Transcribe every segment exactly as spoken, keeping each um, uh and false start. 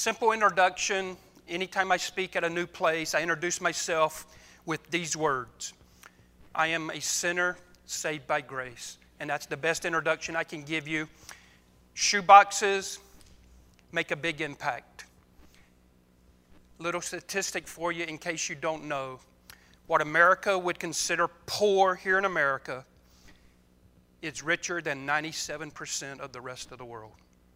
Simple introduction. Anytime I speak at a new place, I introduce myself with these words. I am a sinner saved by grace. And that's the best introduction I can give you. Shoeboxes make a big impact. Little statistic for you in case you don't know. What America would consider poor here in America is richer than ninety-seven percent of the rest of the world.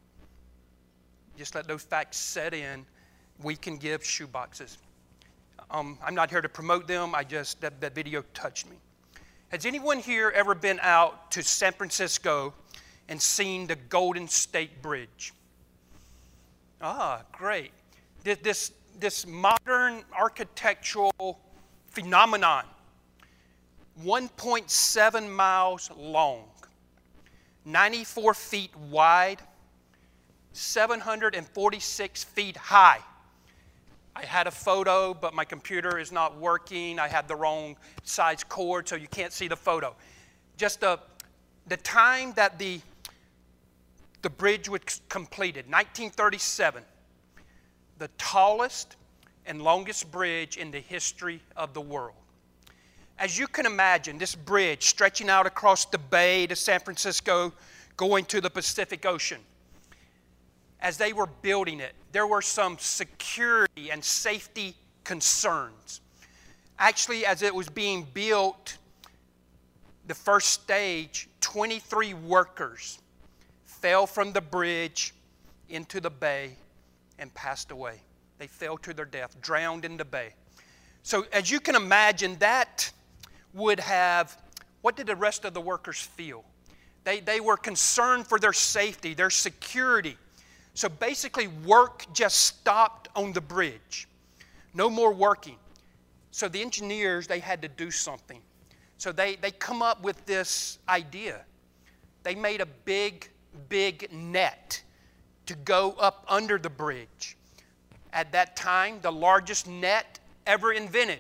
Just let those facts set in. We can give shoeboxes. Um, I'm not here to promote them. I just, that, that video touched me. Has anyone here ever been out to San Francisco and seen the Golden State Bridge? Ah, great. This, this, this modern architectural phenomenon, one point seven miles long, ninety-four feet wide, seven hundred forty-six feet high. I had a photo, but my computer is not working. I had the wrong size cord, so you can't see the photo. Just the, the time that the, the bridge was completed, nineteen thirty-seven, the tallest and longest bridge in the history of the world. As you can imagine, this bridge stretching out across the bay to San Francisco, going to the Pacific Ocean. As they were building it, there were some security and safety concerns. Actually, as it was being built, the first stage, twenty-three workers fell from the bridge into the bay and passed away. They fell to their death, drowned in the bay. So as you can imagine, that would have, what did the rest of the workers feel? They, they were concerned for their safety, their security. So basically, work just stopped on the bridge. No more working. So the engineers, they had to do something. So they, they come up with this idea. They made a big, big net to go up under the bridge. At that time, the largest net ever invented.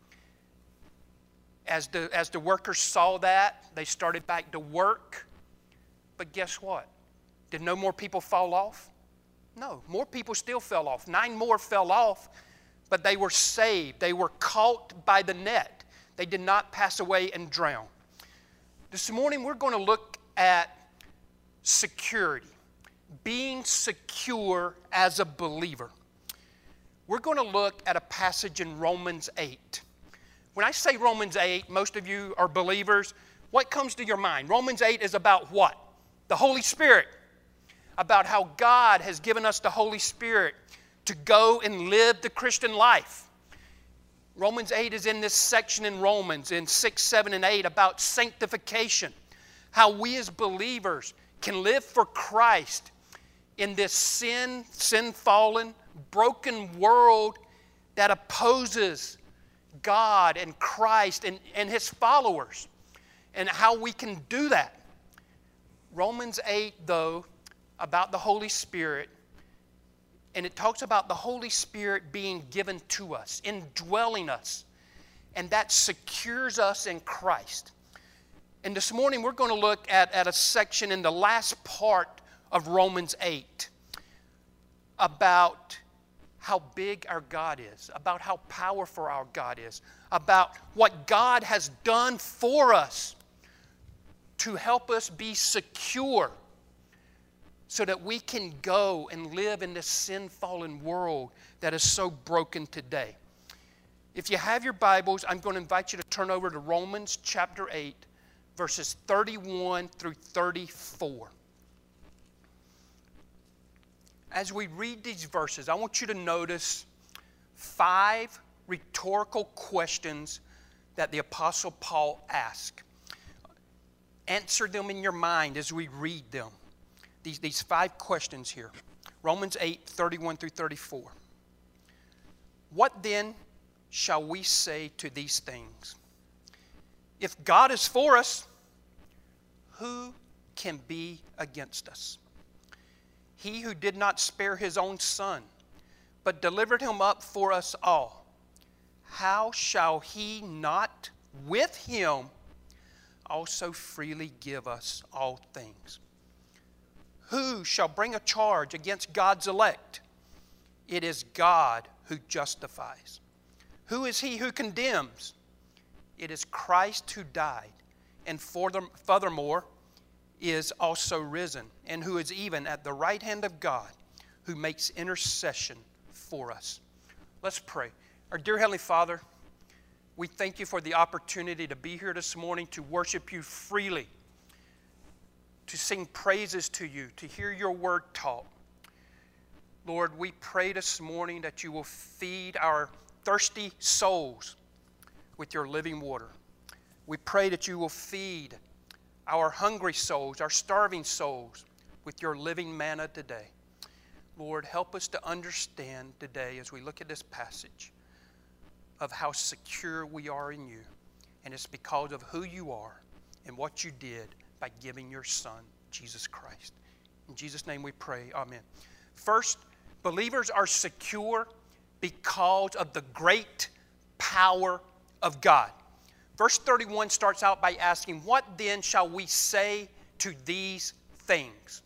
As the, as the workers saw that, they started back to work. But guess what? Did no more people fall off? No, more people still fell off. Nine more fell off, but they were saved. They were caught by the net. They did not pass away and drown. This morning we're going to look at security, being secure as a believer. We're going to look at a passage in Romans eight. When I say Romans eight, most of you are believers. What comes to your mind? Romans eight is about what? The Holy Spirit. About how God has given us the Holy Spirit to go and live the Christian life. Romans eight is in this section in Romans in six, seven, and eight about sanctification. How we as believers can live for Christ in this sin, sin-fallen, broken world that opposes God and Christ and, and His followers. And how we can do that. Romans eight, though, about the Holy Spirit, and it talks about the Holy Spirit being given to us, indwelling us, and that secures us in Christ. And this morning we're going to look at, at a section in the last part of Romans eight about how big our God is, about how powerful our God is, about what God has done for us to help us be secure so that we can go and live in this sin-fallen world that is so broken today. If you have your Bibles, I'm going to invite you to turn over to Romans chapter eight, verses thirty-one through thirty-four. As we read these verses, I want you to notice five rhetorical questions that the Apostle Paul asked. Answer them in your mind as we read them. These, these five questions here. Romans eight, thirty-one through thirty-four. What then shall we say to these things? If God is for us, who can be against us? He who did not spare His own Son, but delivered Him up for us all, how shall He not with Him also freely give us all things? Who shall bring a charge against God's elect? It is God who justifies. Who is he who condemns? It is Christ who died, and furthermore is also risen, and who is even at the right hand of God, who makes intercession for us. Let's pray. Our dear Heavenly Father, we thank you for the opportunity to be here this morning to worship you freely, to sing praises to you, to hear your word taught. Lord, we pray this morning that you will feed our thirsty souls with your living water. We pray that you will feed our hungry souls, our starving souls, with your living manna today. Lord, help us to understand today as we look at this passage of how secure we are in you. And it's because of who you are and what you did by giving your Son, Jesus Christ. In Jesus' name we pray, amen. First, believers are secure because of the great power of God. Verse thirty-one starts out by asking, what then shall we say to these things?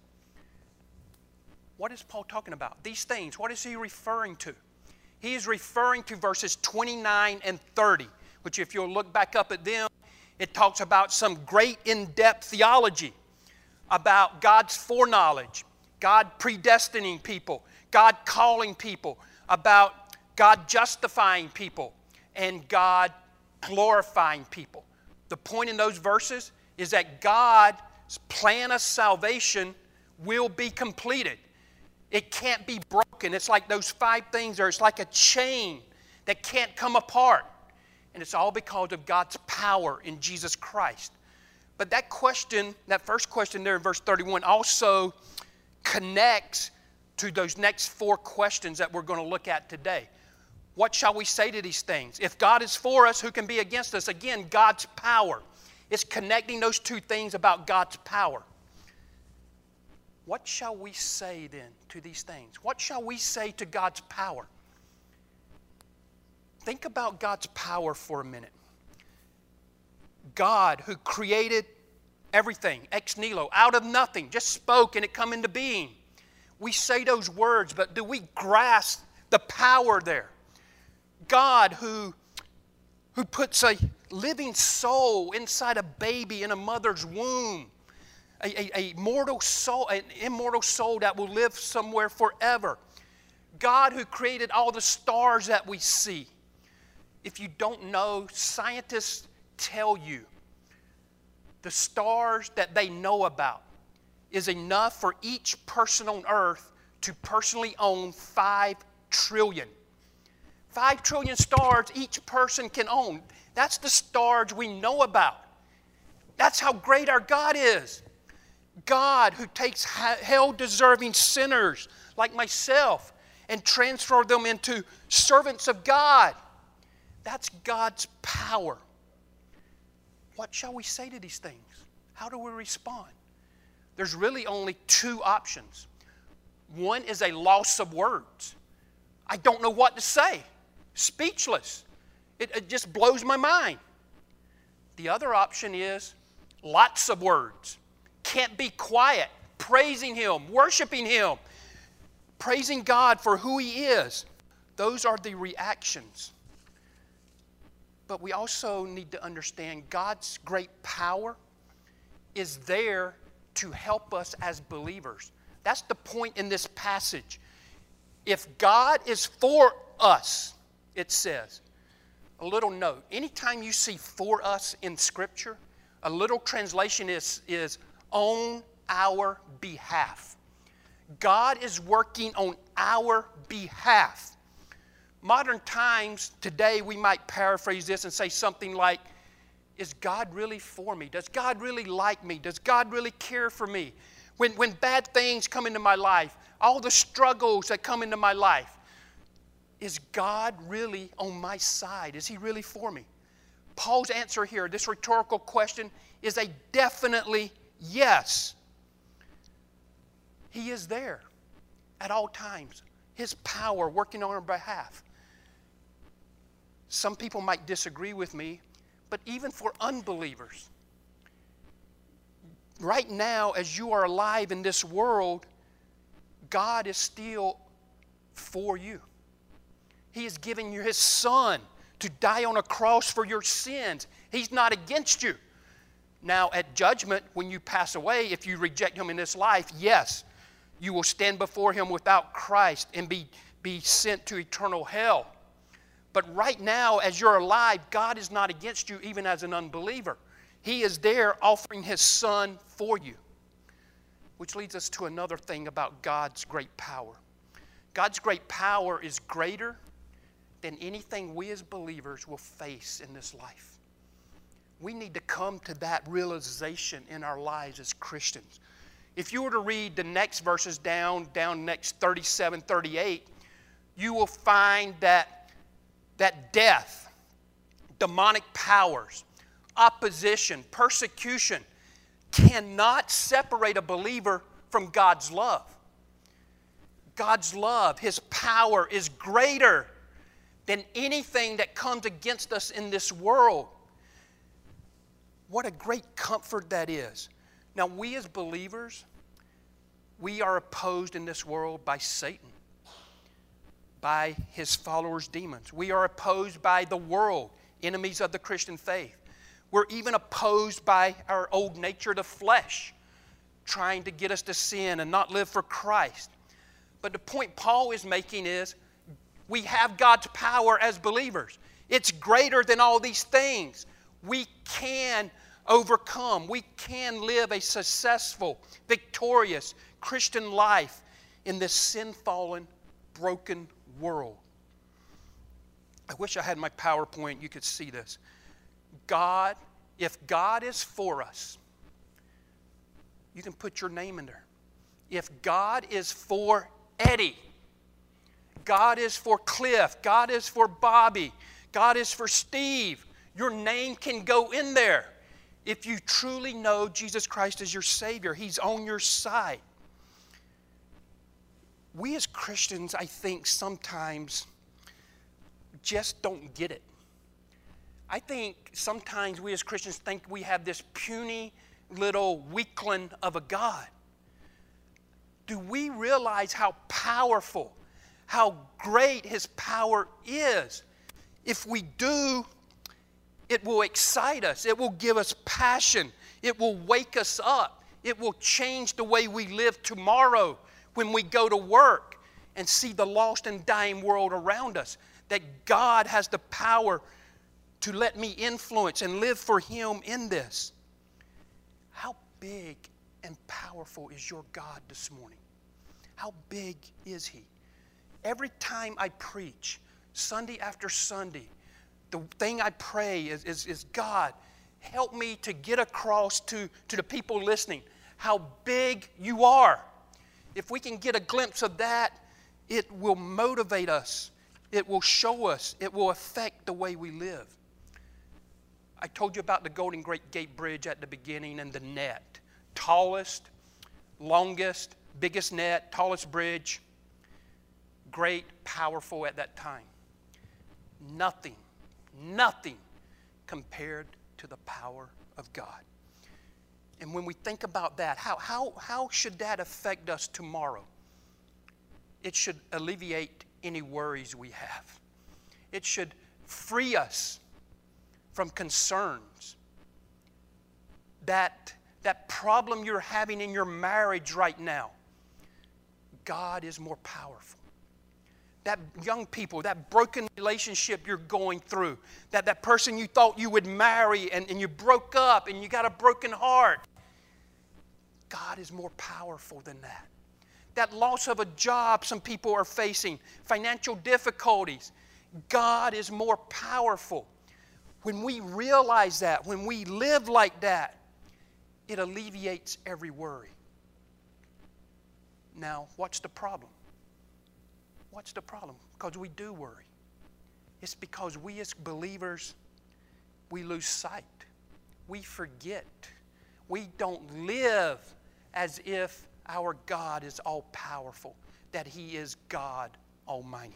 What is Paul talking about? These things, what is he referring to? He is referring to verses twenty-nine and thirty, which if you'll look back up at them, it talks about some great in-depth theology about God's foreknowledge, God predestining people, God calling people, about God justifying people, and God glorifying people. The point in those verses is that God's plan of salvation will be completed. It can't be broken. It's like those five things, or it's like a chain that can't come apart. And it's all because of God's power in Jesus Christ. But that question, that first question there in verse thirty-one, also connects to those next four questions that we're going to look at today. What shall we say to these things? If God is for us, who can be against us? Again, God's power. It's connecting those two things about God's power. What shall we say then to these things? What shall we say to God's power? Think about God's power for a minute. God who created everything, ex nihilo, out of nothing, just spoke and it come into being. We say those words, but do we grasp the power there? God who, who puts a living soul inside a baby in a mother's womb, a, a, a mortal soul, an immortal soul that will live somewhere forever. God who created all the stars that we see. If you don't know, scientists tell you the stars that they know about is enough for each person on earth to personally own five trillion. Five trillion stars each person can own. That's the stars we know about. That's how great our God is. God who takes hell-deserving sinners like myself and transfer them into servants of God. That's God's power. What shall we say to these things? How do we respond? There's really only two options. One is a loss of words. I don't know what to say. Speechless. It, it just blows my mind. The other option is lots of words. Can't be quiet. Praising Him, worshiping Him, praising God for who He is. Those are the reactions. But we also need to understand God's great power is there to help us as believers. That's the point in this passage. If God is for us, it says, a little note, anytime you see for us in Scripture, a little translation is, is on our behalf. God is working on our behalf. Modern times, today, we might paraphrase this and say something like, is God really for me? Does God really like me? Does God really care for me? When, when bad things come into my life, all the struggles that come into my life, is God really on my side? Is He really for me? Paul's answer here, this rhetorical question, is a definitely yes. He is there at all times. His power working on our behalf. Some people might disagree with me, but even for unbelievers, right now as you are alive in this world, God is still for you. He is giving you His Son to die on a cross for your sins. He's not against you. Now, at judgment, when you pass away, if you reject Him in this life, yes, you will stand before Him without Christ and be, be sent to eternal hell. But right now, as you're alive, God is not against you even as an unbeliever. He is there offering His Son for you. Which leads us to another thing about God's great power. God's great power is greater than anything we as believers will face in this life. We need to come to that realization in our lives as Christians. If you were to read the next verses down, down next thirty-seven, thirty-eight, you will find that, that death, demonic powers, opposition, persecution cannot separate a believer from God's love. God's love, His power is greater than anything that comes against us in this world. What a great comfort that is. Now, we as believers, we are opposed in this world by Satan, by his followers, demons. We are opposed by the world, enemies of the Christian faith. We're even opposed by our old nature, the flesh, trying to get us to sin and not live for Christ. But the point Paul is making is we have God's power as believers. It's greater than all these things. We can overcome. We can live a successful, victorious Christian life in this sin-fallen, broken world. I wish I had my PowerPoint. You could see this. God, if God is for us, you can put your name in there. If God is for Eddie, God is for Cliff, God is for Bobby, God is for Steve, your name can go in there. If you truly know Jesus Christ as your Savior, He's on your side. We as Christians, I think, sometimes just don't get it. I think sometimes we as Christians think we have this puny little weakling of a God. Do we realize how powerful, how great His power is? If we do, it will excite us. It will give us passion. It will wake us up. It will change the way we live tomorrow when we go to work and see the lost and dying world around us. That God has the power to let me influence and live for Him in this. How big and powerful is your God this morning? How big is He? Every time I preach, Sunday after Sunday, the thing I pray is, is, is God, help me to get across to, to the people listening how big You are. If we can get a glimpse of that, it will motivate us. It will show us. It will affect the way we live. I told you about the Golden Gate Bridge at the beginning and the net. Tallest, longest, biggest net, tallest bridge. Great, powerful at that time. Nothing, nothing compared to the power of God. And when we think about that, how, how, how should that affect us tomorrow? It should alleviate any worries we have. It should free us from concerns. That, that problem you're having in your marriage right now, God is more powerful. That young people, that broken relationship you're going through, that, that person you thought you would marry and, and you broke up and you got a broken heart, God is more powerful than that. That loss of a job some people are facing, financial difficulties, God is more powerful. When we realize that, when we live like that, it alleviates every worry. Now, what's the problem? What's the problem? Because we do worry. It's because we as believers, we lose sight. We forget. We don't live as if our God is all-powerful, that He is God Almighty.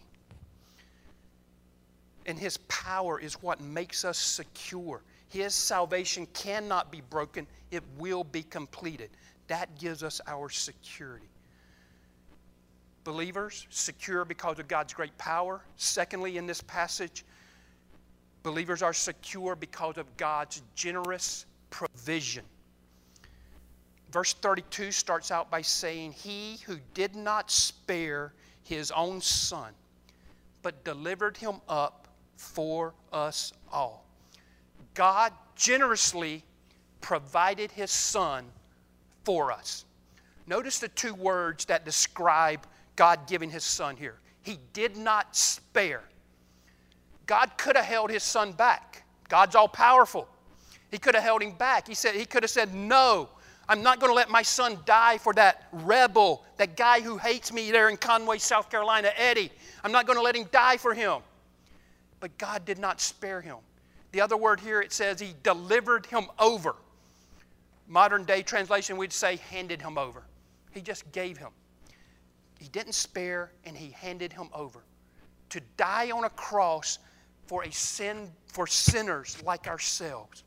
And His power is what makes us secure. His salvation cannot be broken. It will be completed. That gives us our security. Believers, secure because of God's great power. Secondly, in this passage, believers are secure because of God's generous provision. Verse thirty-two starts out by saying, He who did not spare His own Son, but delivered Him up for us all. God generously provided His Son for us. Notice the two words that describe God giving His Son here. He did not spare. God could have held His Son back. God's all powerful. He could have held Him back. He said, He could have said, no, I'm not going to let my son die for that rebel, that guy who hates me there in Conway, South Carolina, Eddie. I'm not going to let him die for him. But God did not spare him. The other word here, it says He delivered him over. Modern day translation, we'd say handed him over. He just gave him. He didn't spare, and He handed him over to die on a cross for a sin, for sinners like ourselves.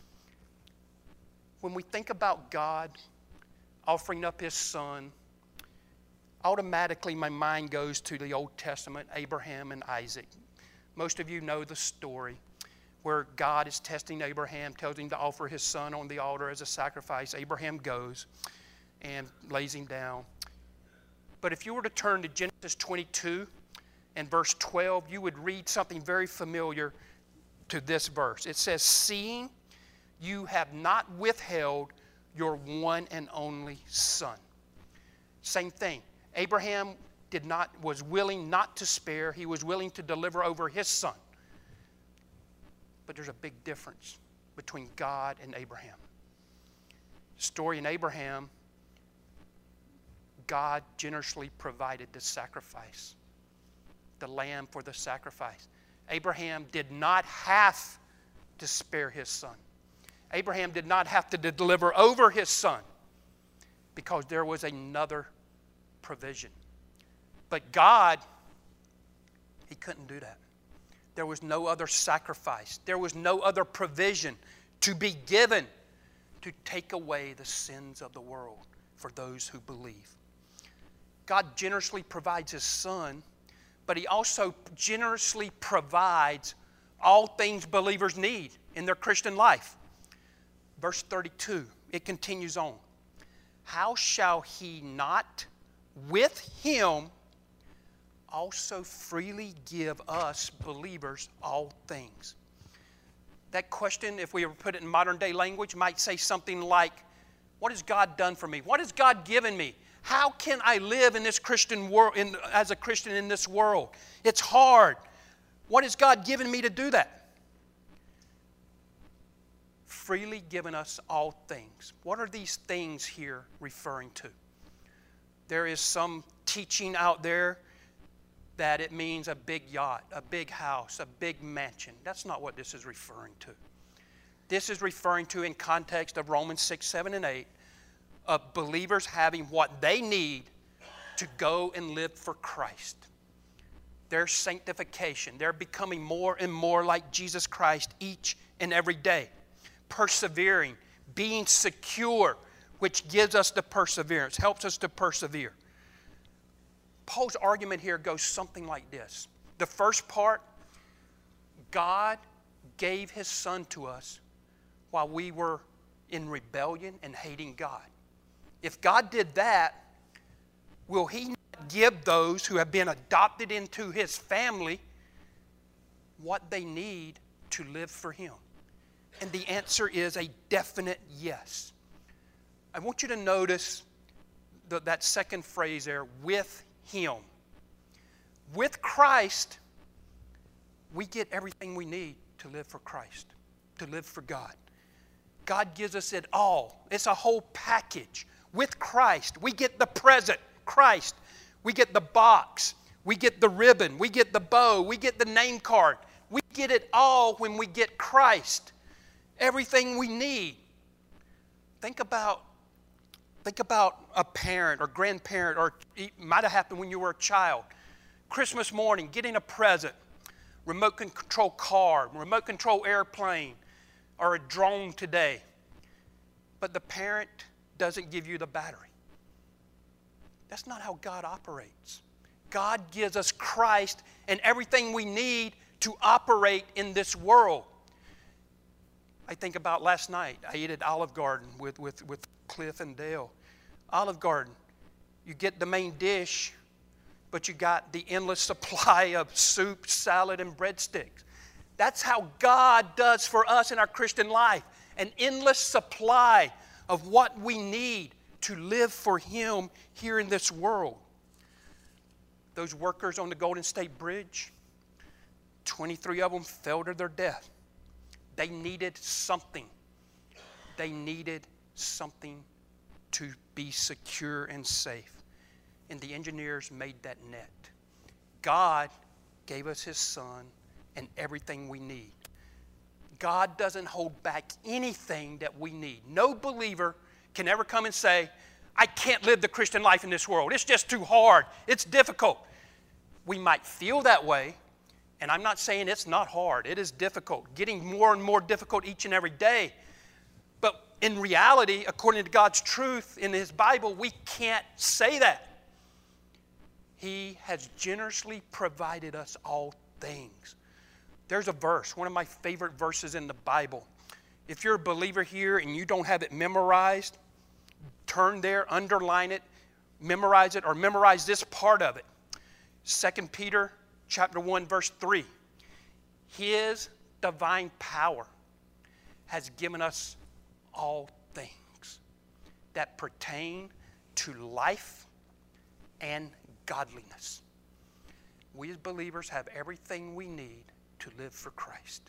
When we think about God offering up His Son, automatically my mind goes to the Old Testament, Abraham and Isaac. Most of you know the story where God is testing Abraham, tells him to offer his son on the altar as a sacrifice. Abraham goes and lays him down. But if you were to turn to Genesis twenty-two and verse twelve, you would read something very familiar to this verse. It says, seeing you have not withheld your one and only son. Same thing. Abraham did not, was willing not to spare. He was willing to deliver over his son. But there's a big difference between God and Abraham. The story in Abraham, God generously provided the sacrifice, the lamb for the sacrifice. Abraham did not have to spare his son. Abraham did not have to deliver over his son because there was another provision. But God, He couldn't do that. There was no other sacrifice. There was no other provision to be given to take away the sins of the world for those who believe. God generously provides His Son, but He also generously provides all things believers need in their Christian life. Verse thirty-two, it continues on. How shall He not with Him also freely give us believers all things? That question, if we were to put it in modern day language, might say something like, what has God done for me? What has God given me? How can I live in this Christian world, in, as a Christian in this world? It's hard. What has God given me to do that? Freely given us all things. What are these things here referring to? There is some teaching out there that it means a big yacht, a big house, a big mansion. That's not what this is referring to. This is referring to, in context of Romans six, seven, and eight, of believers having what they need to go and live for Christ. Their sanctification. They're becoming more and more like Jesus Christ each and every day. Persevering, being secure, which gives us the perseverance, helps us to persevere. Paul's argument here goes something like this. The first part, God gave His Son to us while we were in rebellion and hating God. If God did that, will He not give those who have been adopted into His family what they need to live for Him? And the answer is a definite yes. I want you to notice the, that second phrase there, with Him. With Christ, we get everything we need to live for Christ, to live for God. God gives us it all. It's a whole package. With Christ, we get the present, Christ. We get the box. We get the ribbon. We get the bow. We get the name card. We get it all when we get Christ. Everything we need. Think about, think about a parent or grandparent, or it might have happened when you were a child. Christmas morning, getting a present, remote control car, remote control airplane, or a drone today. But the parent doesn't give you the battery. That's not how God operates. God gives us Christ and everything we need to operate in this world. I think about last night. I ate at Olive Garden with, with, with Cliff and Dale. Olive Garden, you get the main dish, but you got the endless supply of soup, salad, and breadsticks. That's how God does for us in our Christian life. An endless supply of what we need to live for Him here in this world. Those workers on the Golden State Bridge, twenty-three of them fell to their death. They needed something. They needed something to be secure and safe. And the engineers made that net. God gave us His Son and everything we need. God doesn't hold back anything that we need. No believer can ever come and say, I can't live the Christian life in this world. It's just too hard. It's difficult. We might feel that way, and I'm not saying it's not hard. It is difficult, getting more and more difficult each and every day. But in reality, according to God's truth in His Bible, we can't say that. He has generously provided us all things. There's a verse, one of my favorite verses in the Bible. If you're a believer here and you don't have it memorized, turn there, underline it, memorize it, or memorize this part of it. Second Peter chapter one, verse three. His divine power has given us all things that pertain to life and godliness. We as believers have everything we need to live for Christ.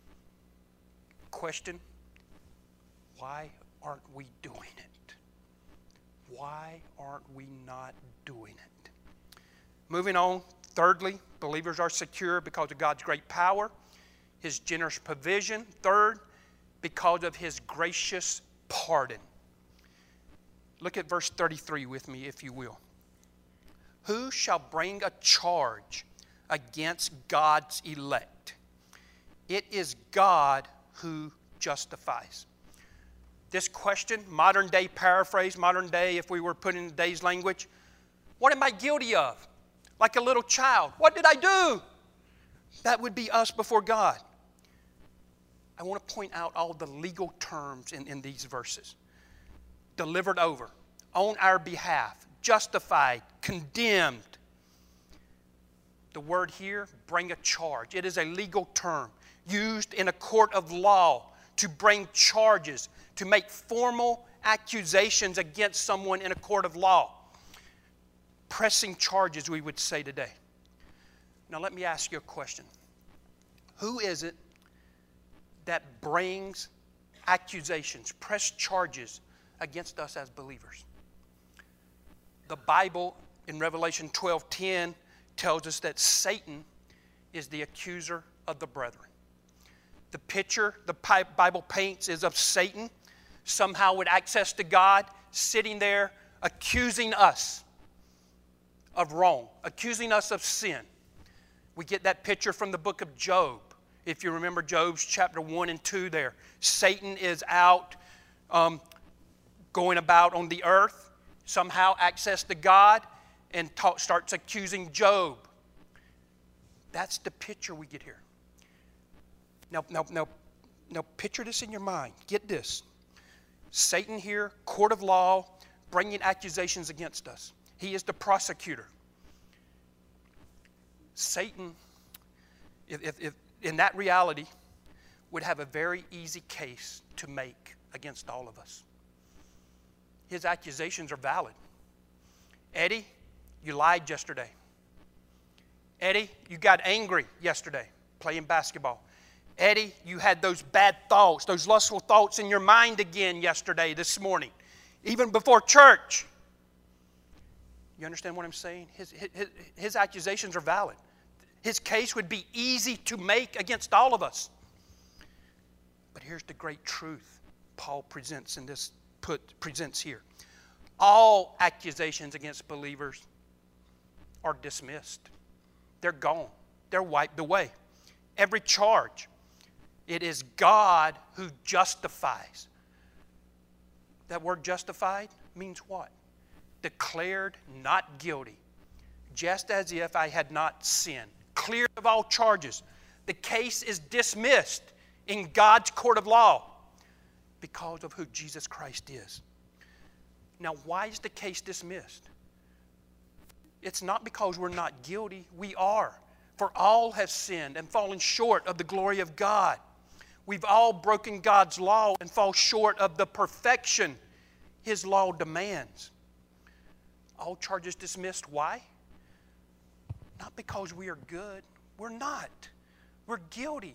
Question, why aren't we doing it? Why aren't we not doing it? Moving on, thirdly, believers are secure because of God's great power, His generous provision. Third, because of His gracious pardon. Look at verse thirty-three with me, if you will. Who shall bring a charge against God's elect? It is God who justifies. This question, modern day paraphrase, modern day, if we were put in today's language, what am I guilty of? Like a little child, what did I do? That would be us before God. I want to point out all the legal terms in, in these verses. Delivered over, on our behalf, justified, condemned. The word here, bring a charge. It is a legal term used in a court of law to bring charges, to make formal accusations against someone in a court of law. Pressing charges, we would say today. Now let me ask you a question. Who is it that brings accusations, press charges against us as believers? The Bible in Revelation twelve ten tells us that Satan is the accuser of the brethren. The picture the Bible paints is of Satan, somehow with access to God, sitting there accusing us of wrong, accusing us of sin. We get that picture from the book of Job. If you remember Job's chapter one and two there. Satan is out um, going about on the earth, somehow access to God, and talk, starts accusing Job. That's the picture we get here. Now, now, now, now picture this in your mind. Get this. Satan here, court of law, bringing accusations against us. He is the prosecutor. Satan, if, if, if in that reality, would have a very easy case to make against all of us. His accusations are valid. Eddie, you lied yesterday. Eddie, you got angry yesterday playing basketball. Eddie, you had those bad thoughts, those lustful thoughts in your mind again yesterday, this morning, even before church. You understand what I'm saying? His, his, his accusations are valid. His case would be easy to make against all of us. But here's the great truth Paul presents in this put presents here. All accusations against believers are dismissed. They're gone. They're wiped away. Every charge. It is God who justifies. That word justified means what? Declared not guilty. just as if I had not sinned. Cleared of all charges. The case is dismissed in God's court of law because of who Jesus Christ is. Now, why is the case dismissed? It's not because we're not guilty. We are. For all have sinned and fallen short of the glory of God. We've all broken God's law and fall short of the perfection His law demands. All charges dismissed. Why? Not because we are good. We're not. We're guilty.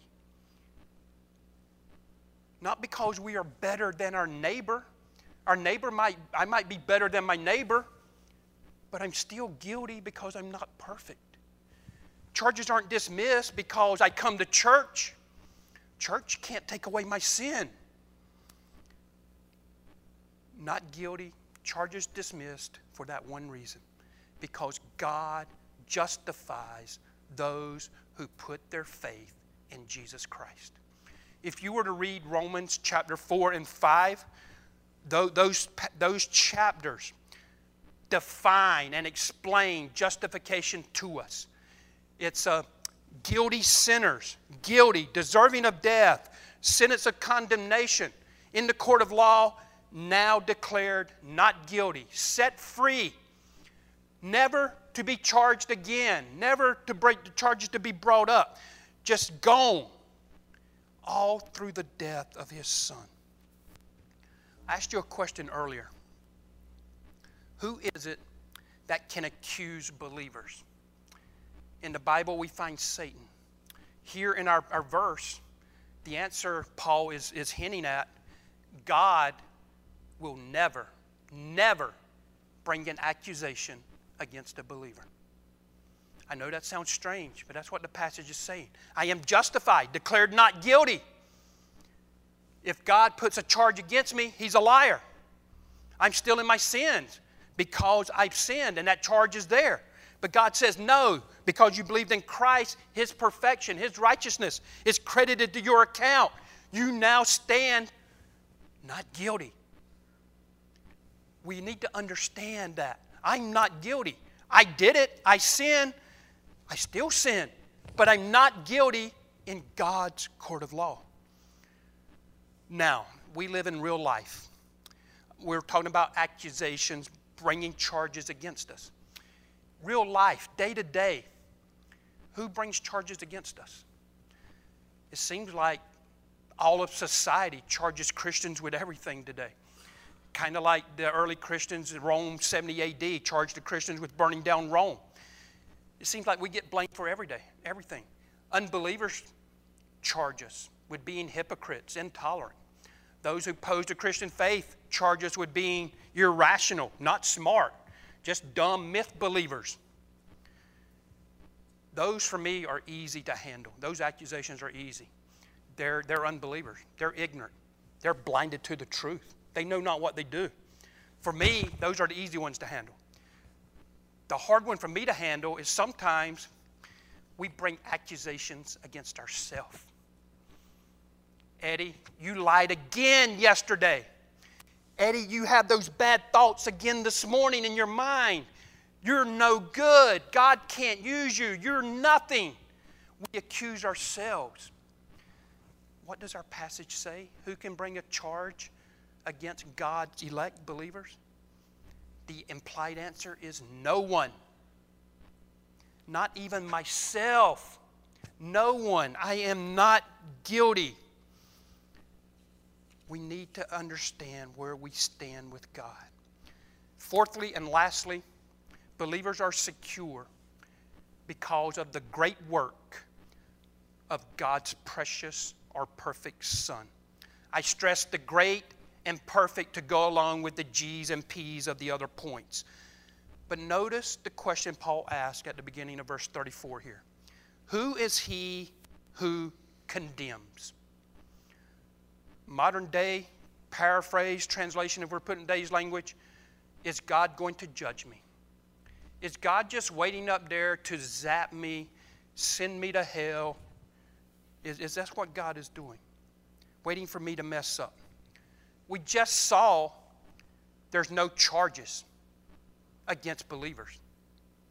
Not because we are better than our neighbor. Our neighbor might, I might be better than my neighbor, but I'm still guilty because I'm not perfect. Charges aren't dismissed because I come to church. Church can't take away my sin. Not guilty, charges dismissed for that one reason. Because God justifies those who put their faith in Jesus Christ. If you were to read Romans chapter four and five, those, those chapters define and explain justification to us. It's a guilty sinners, guilty, deserving of death, sentence of condemnation, in the court of law, now declared not guilty, set free, never to be charged again, never to break the charges to be brought up, just gone, all through the death of His Son. I asked you a question earlier. Who is it that can accuse believers? In the Bible, we find Satan. Here in our, our verse, the answer Paul is, is hinting at, God will never, never bring an accusation against a believer. I know that sounds strange, but that's what the passage is saying. I am justified, declared not guilty. If God puts a charge against me, He's a liar. I'm still in my sins because I've sinned, and that charge is there. But God says, no, because you believed in Christ, His perfection, His righteousness is credited to your account. You now stand not guilty. We need to understand that. I'm not guilty. I did it. I sinned. I still sin. But I'm not guilty in God's court of law. Now, we live in real life. We're talking about accusations, bringing charges against us. Real life, day to day, who brings charges against us? It seems like all of society charges Christians with everything today. Kind of like the early Christians in Rome, seventy A D, charged the Christians with burning down Rome. It seems like we get blamed for every day, everything. Unbelievers charge us with being hypocrites, intolerant. Those who oppose the Christian faith charge us with being irrational, not smart, just dumb myth believers. Those, for me, are easy to handle. Those accusations are easy. They're, they're unbelievers. They're ignorant. They're blinded to the truth. They know not what they do. For me, those are the easy ones to handle. The hard one for me to handle is sometimes we bring accusations against ourselves. Eddie, you lied again yesterday. Eddie, you have those bad thoughts again this morning in your mind. You're no good. God can't use you. You're nothing. We accuse ourselves. What does our passage say? Who can bring a charge against God's elect believers? The implied answer is no one. Not even myself. No one. I am not guilty. We need to understand where we stand with God. Fourthly and lastly, believers are secure because of the great work of God's precious or perfect Son. I stress the great and perfect to go along with the G's and P's of the other points. But notice the question Paul asked at the beginning of verse thirty-four here. Who is he who condemns? Modern day paraphrase, translation, if we're putting today's language, is God going to judge me? Is God just waiting up there to zap me, send me to hell? Is, is that what God is doing? Waiting for me to mess up? We just saw there's no charges against believers.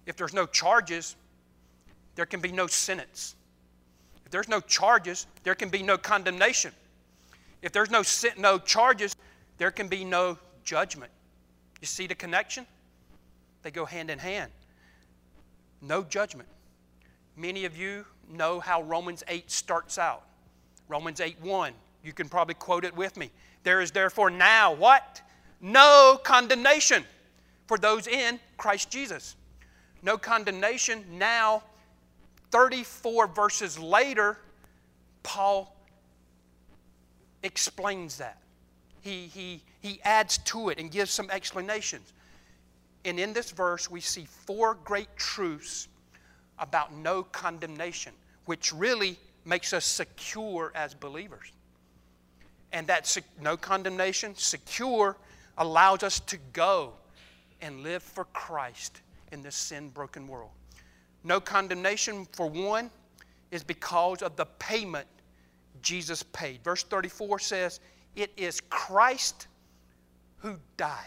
If there's no charges, there can be no sentence. If there's no charges, there can be no condemnation. If there's no, no charges, there can be no judgment. You see the connection? They go hand in hand. No judgment. Many of you know how Romans eight starts out. Romans eight one. You can probably quote it with me. There is therefore now what? No condemnation for those in Christ Jesus. No condemnation. Now, thirty-four verses later, Paul explains that. He, he, he adds to it and gives some explanations. And in this verse, we see four great truths about no condemnation, which really makes us secure as believers. And that sec- no condemnation, secure, allows us to go and live for Christ in this sin-broken world. No condemnation, for one, is because of the payment Jesus paid. Verse thirty-four says, it is Christ who died.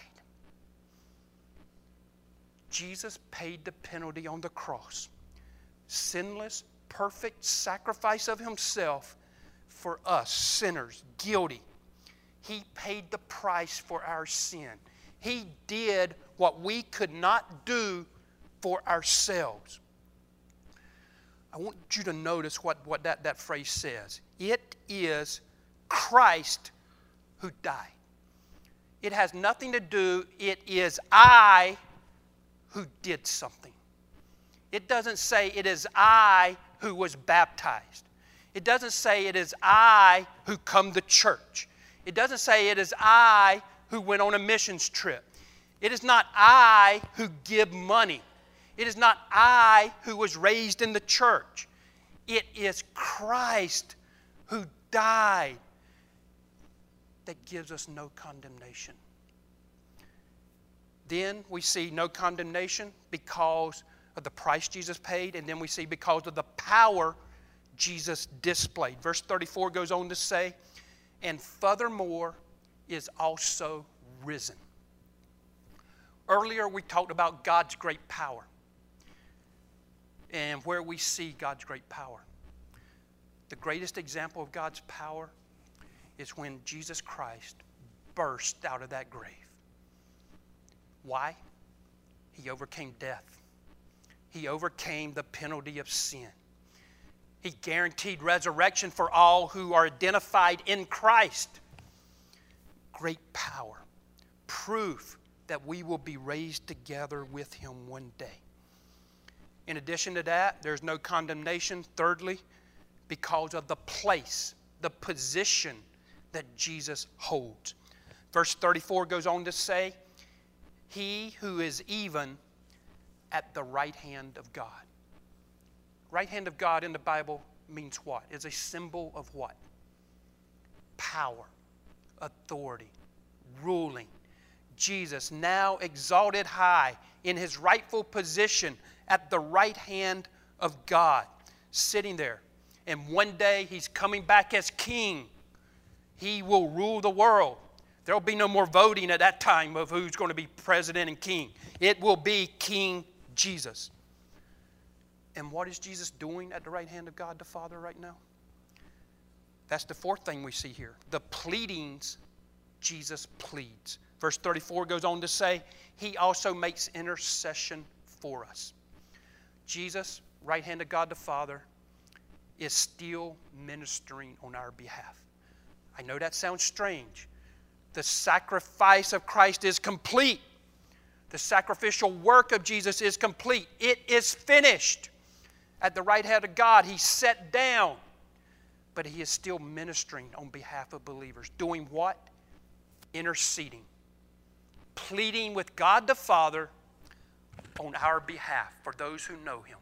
Jesus paid the penalty on the cross. Sinless, perfect sacrifice of himself for us, sinners, guilty. He paid the price for our sin. He did what we could not do for ourselves. I want you to notice what, what that, that phrase says. It is Christ who died. It has nothing to do, it is I who did something. It doesn't say it is I who was baptized. It doesn't say it is I who come to church. It doesn't say it is I who went on a missions trip. It is not I who give money. It is not I who was raised in the church. It is Christ who died that gives us no condemnation. Then we see no condemnation because of the price Jesus paid, and then we see because of the power Jesus displayed. Verse thirty-four goes on to say, and furthermore is also risen. Earlier we talked about God's great power and where we see God's great power. The greatest example of God's power is when Jesus Christ burst out of that grave. Why? He overcame death. He overcame the penalty of sin. He guaranteed resurrection for all who are identified in Christ. Great power. Proof that we will be raised together with him one day. In addition to that, there's no condemnation. Thirdly, because of the place, the position that Jesus holds. Verse thirty-four goes on to say, he who is even at the right hand of God. Right hand of God in the Bible means what? It's a symbol of what? Power, authority, ruling. Jesus, now exalted high in his rightful position at the right hand of God, sitting there. And one day he's coming back as king. He will rule the world. There will be no more voting at that time of who's going to be president and king. It will be King Jesus. And what is Jesus doing at the right hand of God the Father right now? That's the fourth thing we see here. The pleadings Jesus pleads. Verse thirty-four goes on to say, he also makes intercession for us. Jesus, right hand of God the Father, is still ministering on our behalf. I know that sounds strange. The sacrifice of Christ is complete. The sacrificial work of Jesus is complete. It is finished. At the right hand of God, he sat down. But he is still ministering on behalf of believers. Doing what? Interceding. Pleading with God the Father on our behalf for those who know him.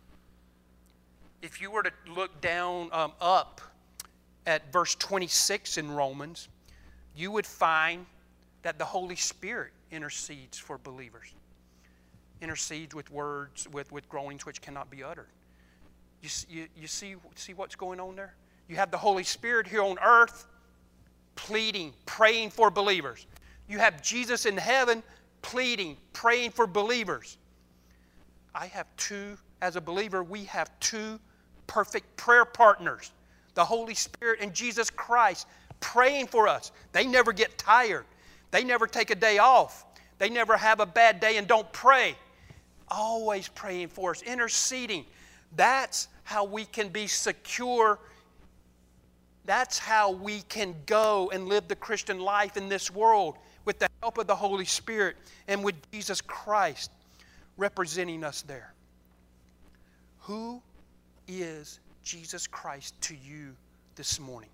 If you were to look down, um, up at verse twenty-six in Romans, you would find that the Holy Spirit intercedes for believers. Intercedes with words, with, with groanings which cannot be uttered. You, you, you see, see what's going on there? You have the Holy Spirit here on earth pleading, praying for believers. You have Jesus in heaven pleading, praying for believers. I have two, as a believer, we have two perfect prayer partners, the Holy Spirit and Jesus Christ, praying for us. They never get tired. They never take a day off. They never have a bad day and don't pray. Always praying for us, interceding. That's how we can be secure. That's how we can go and live the Christian life in this world with the help of the Holy Spirit and with Jesus Christ representing us there. Who is Jesus Christ to you this morning?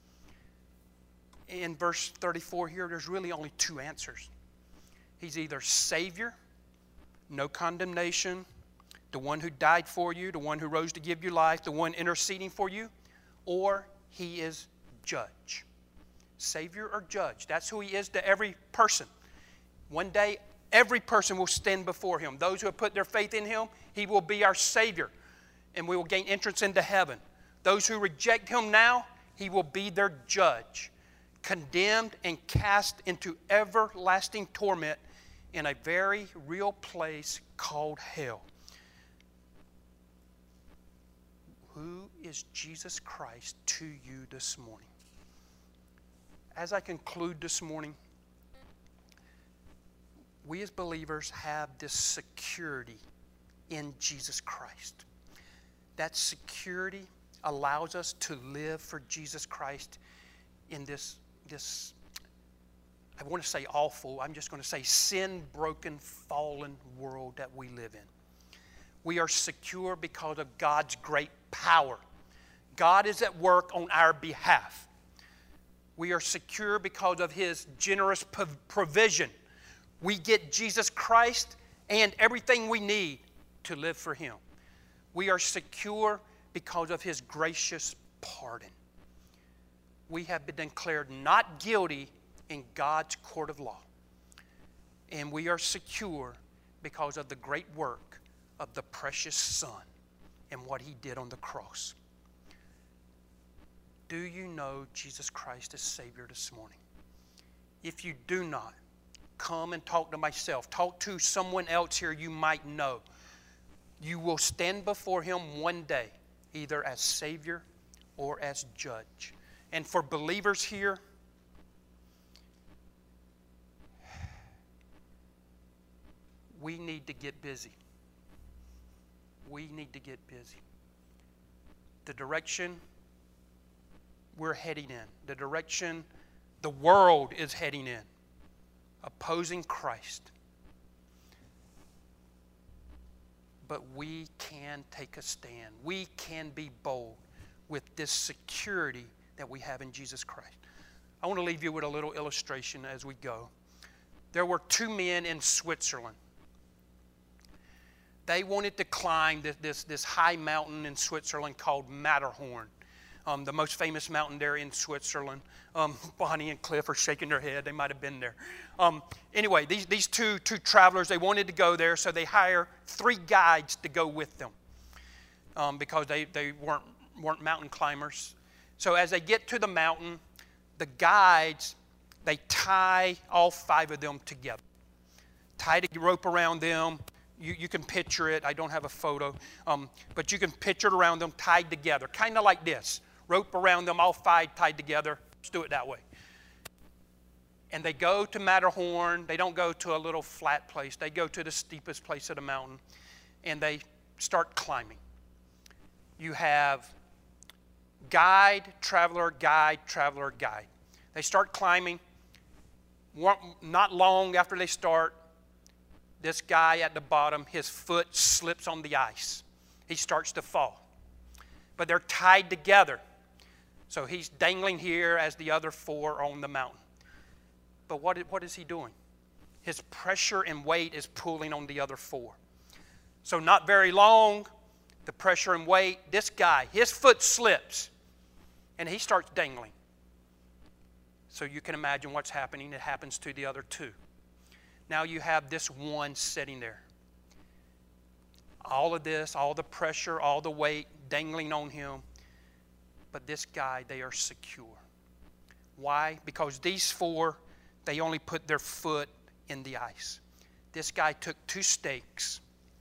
In verse thirty-four here, there's really only two answers. He's either Savior, no condemnation, the one who died for you, the one who rose to give you life, the one interceding for you, or He is Judge. Savior or Judge. That's who He is to every person. One day, every person will stand before Him. Those who have put their faith in Him, He will be our Savior, and we will gain entrance into heaven. Those who reject Him now, He will be their Judge, condemned and cast into everlasting torment in a very real place called hell. Who is Jesus Christ to you this morning? As I conclude this morning, we as believers have this security in Jesus Christ. That security allows us to live for Jesus Christ in this, this I want to say awful, I'm just going to say sin-broken, fallen world that we live in. We are secure because of God's great power. God is at work on our behalf. We are secure because of His generous provision. We get Jesus Christ and everything we need to live for Him. We are secure because of His gracious pardon. We have been declared not guilty in God's court of law. And we are secure because of the great work of the precious Son and what He did on the cross. Do you know Jesus Christ as Savior this morning? If you do not, come and talk to myself. Talk to someone else here you might know. You will stand before Him one day, either as Savior or as Judge. And for believers here, we need to get busy. We need to get busy. The direction we're heading in, the direction the world is heading in, opposing Christ. But we can take a stand. We can be bold with this security that we have in Jesus Christ. I want to leave you with a little illustration as we go. There were two men in Switzerland. They wanted to climb this, this, this high mountain in Switzerland called Matterhorn, um, the most famous mountain there in Switzerland. Um, Bonnie and Cliff are shaking their head. They might have been there. Um, anyway, these, these two, two travelers, they wanted to go there, so they hire three guides to go with them um, because they, they weren't, weren't mountain climbers. So as they get to the mountain, the guides, they tie all five of them together. Tie a rope around them. You, you can picture it. I don't have a photo. Um, but you can picture it around them tied together, kind of like this. Rope around them, all five tied together. Let's do it that way. And they go to Matterhorn. They don't go to a little flat place. They go to the steepest place of the mountain. And they start climbing. You have guide, traveler, guide, traveler, guide. They start climbing. Not long after they start, this guy at the bottom, his foot slips on the ice. He starts to fall. But they're tied together. So he's dangling here as the other four are on the mountain. But what, what is he doing? His pressure and weight is pulling on the other four. So not very long, the pressure and weight, this guy, his foot slips. And he starts dangling. So you can imagine what's happening. It happens to the other two. Now you have this one sitting there. All of this, all the pressure, all the weight dangling on him. But this guy, they are secure. Why? Because these four, they only put their foot in the ice. This guy took two stakes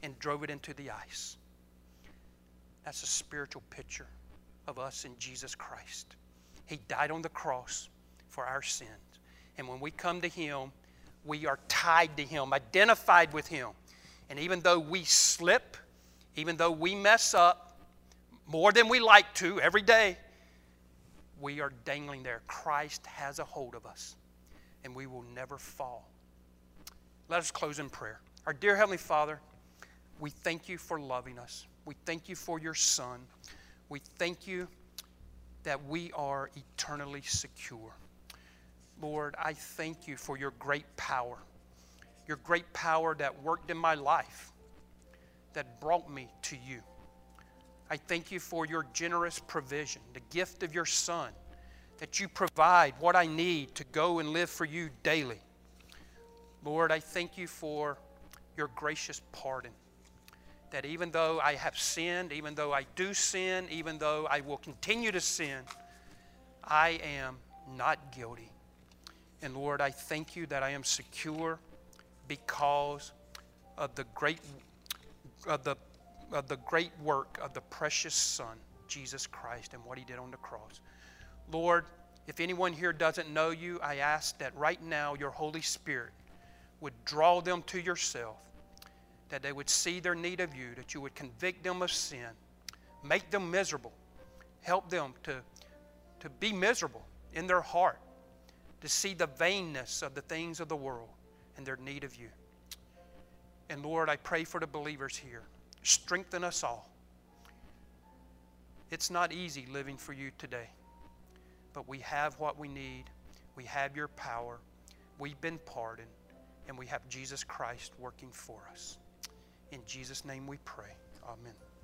and drove it into the ice. That's a spiritual picture of us in Jesus Christ. He died on the cross for our sins. And when we come to Him, we are tied to Him, identified with Him. And even though we slip, even though we mess up more than we like to every day, we are dangling there. Christ has a hold of us, and we will never fall. Let us close in prayer. Our dear Heavenly Father, we thank You for loving us. We thank You for Your Son. We thank You that we are eternally secure. Lord, I thank You for Your great power, Your great power that worked in my life, that brought me to You. I thank You for Your generous provision, the gift of Your Son, that You provide what I need to go and live for You daily. Lord, I thank You for Your gracious pardon, that even though I have sinned, even though I do sin, even though I will continue to sin, I am not guilty. And Lord, I thank You that I am secure because of the great, of the, of the great work of the precious Son, Jesus Christ, and what He did on the cross. Lord, if anyone here doesn't know You, I ask that right now Your Holy Spirit would draw them to Yourself, that they would see their need of You, that You would convict them of sin, make them miserable, help them to, to be miserable in their heart, to see the vainness of the things of the world and their need of You. And Lord, I pray for the believers here. Strengthen us all. It's not easy living for You today, but we have what we need. We have Your power. We've been pardoned, and we have Jesus Christ working for us. In Jesus' name we pray. Amen.